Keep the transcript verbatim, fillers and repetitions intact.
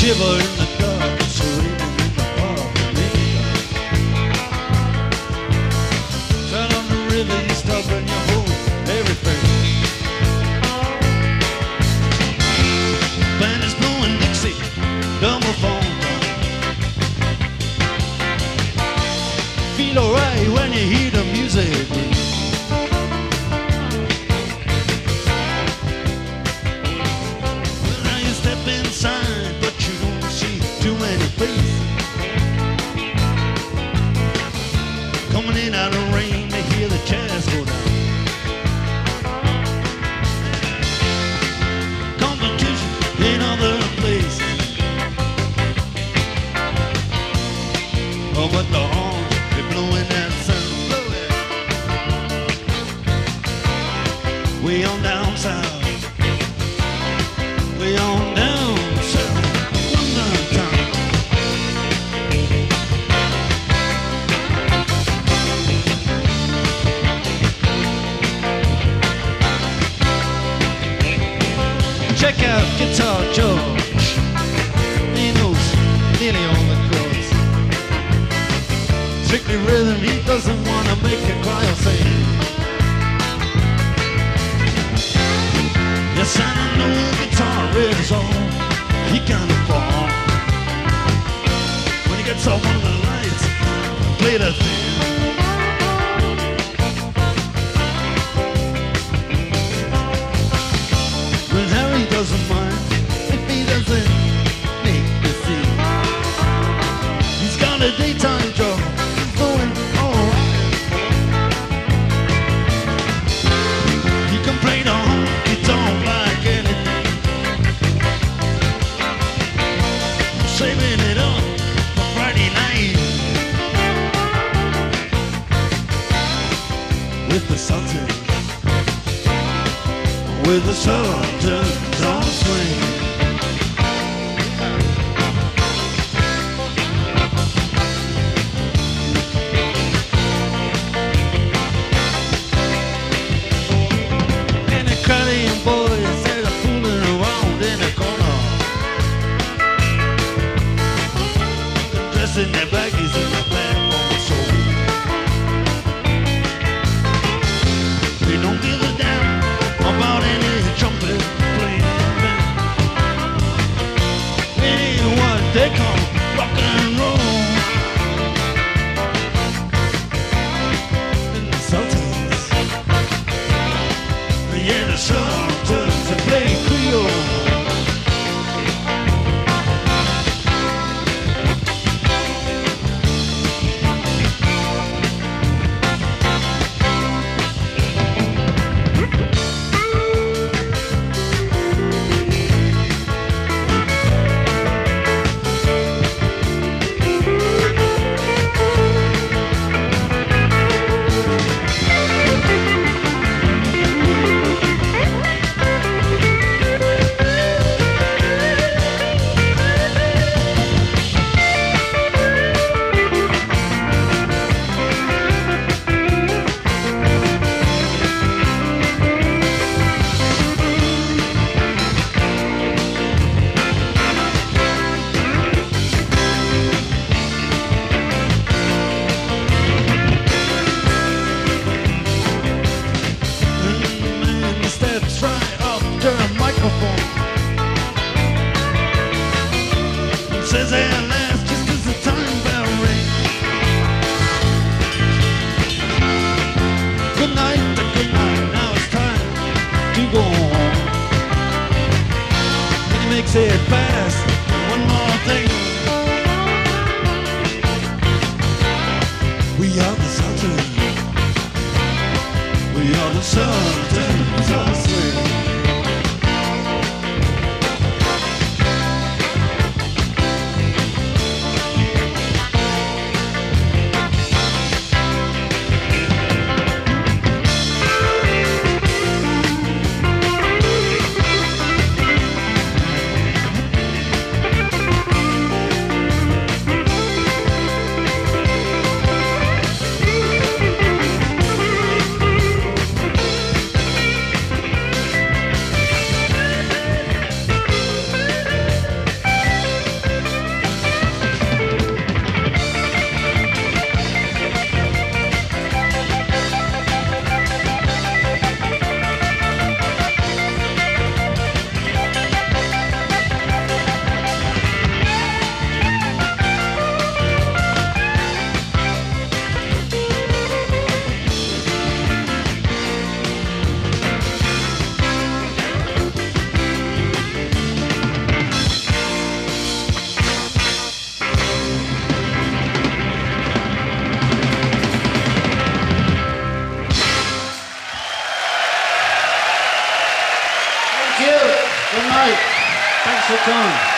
shiver in the dark, swinging in the park, turn on the river, you stop and you hold everything. Band is blowing Dixie, double phone. Feel alright when you hear the music. Well, now you step inside, but you don't see too many faces. Coming in out of rain to hear the jazz go down. Competition in other places. Oh, but the horns, they're blowing that sound. Way on down south. Way on down south. One more time. Check out Guitar George. He knows nearly all the chords. Strictly rhythm, he doesn't want to make you cry or sing. Yes, I know guitar is all he can afford. When he gets off one of the lights, play the thing. But Harry doesn't mind if he doesn't make the scene. He's got a daytime job, he's doing alright. He can play the honky tonk like anything. Saving it up for Friday night with the Sultans, with the Sultans on swing. And the Canadian boys, they're fooling around in the corner, dressing their baggies in the backbone soul. They don't give a damn about any trumpet playing band. It ain't what they call rock and roll. And the Sultans, yeah, the Sultans, they play Creole. Says at last, just as the time bell rings. Good night, good night, now it's time to go home. And he makes it fast, one more thing. We are the Sultans. We are the Sultans of swing. Thanks for coming.